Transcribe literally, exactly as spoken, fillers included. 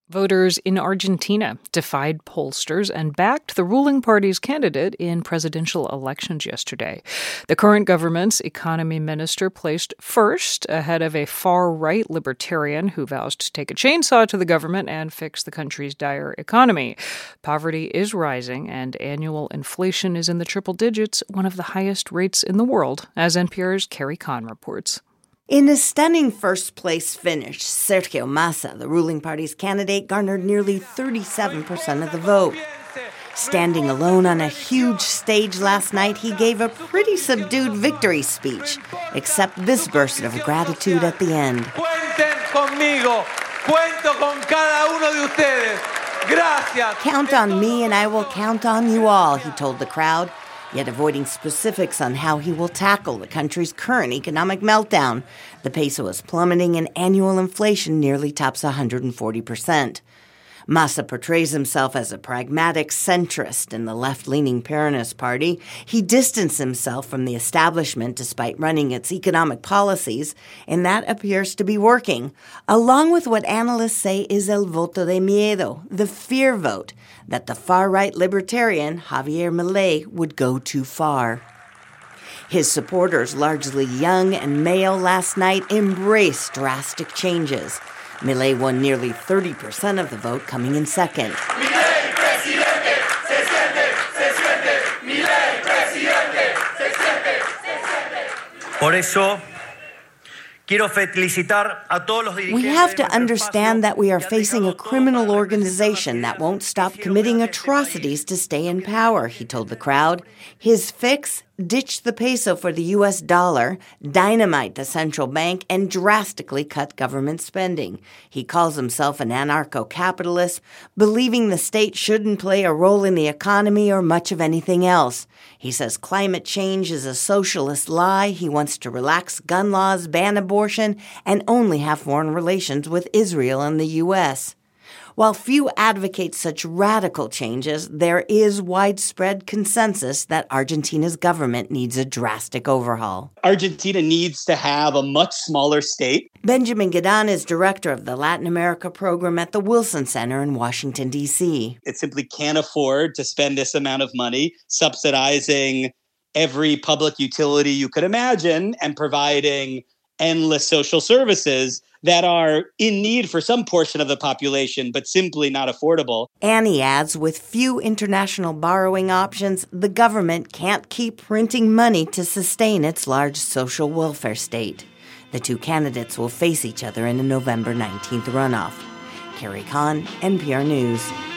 Voters in Argentina defied pollsters and backed the ruling party's candidate in presidential elections yesterday. The current government's economy minister placed first ahead of a far-right libertarian who vows to take a chainsaw to the government and fix the country's dire economy. Poverty is rising and annual inflation is in the triple digits, one of the highest rates in the world, as N P R's Carrie Kahn reports. In a stunning first-place finish, Sergio Massa, the ruling party's candidate, garnered nearly thirty-seven percent of the vote. Standing alone on a huge stage last night, he gave a pretty subdued victory speech, except this burst of gratitude at the end. Cuenten conmigo. Cuento con cada uno de ustedes. Gracias. Count on me and I will count on you all, he told the crowd, yet avoiding specifics on how he will tackle the country's current economic meltdown. The peso is plummeting and annual inflation nearly tops one hundred forty percent. Massa portrays himself as a pragmatic centrist in the left-leaning Peronist party. He distanced himself from the establishment despite running its economic policies, and that appears to be working, along with what analysts say is el voto de miedo, the fear vote, that the far-right libertarian Javier Milei would go too far. His supporters, largely young and male, last night embraced drastic changes. Milei won nearly thirty percent of the vote, coming in second. Milei, presidente, se siente, se siente. Milei, presidente, se siente, se siente. Por eso, quiero felicitar a todos los dirigentes. We have to understand that we are facing a criminal organization that won't stop committing atrocities to stay in power, he told the crowd. His fix? Ditch the peso for the U S dollar, dynamite the central bank, and drastically cut government spending. He calls himself an anarcho-capitalist, believing the state shouldn't play a role in the economy or much of anything else. He says climate change is a socialist lie. He wants to relax gun laws, ban abortion, and only have foreign relations with Israel and the U S While few advocate such radical changes, there is widespread consensus that Argentina's government needs a drastic overhaul. Argentina needs to have a much smaller state. Benjamin Gadan is director of the Latin America program at the Wilson Center in Washington, D C It simply can't afford to spend this amount of money subsidizing every public utility you could imagine and providing endless social services that are in need for some portion of the population, but simply not affordable. Annie adds, with few international borrowing options, the government can't keep printing money to sustain its large social welfare state. The two candidates will face each other in the November nineteenth runoff. Carrie Kahn, N P R News.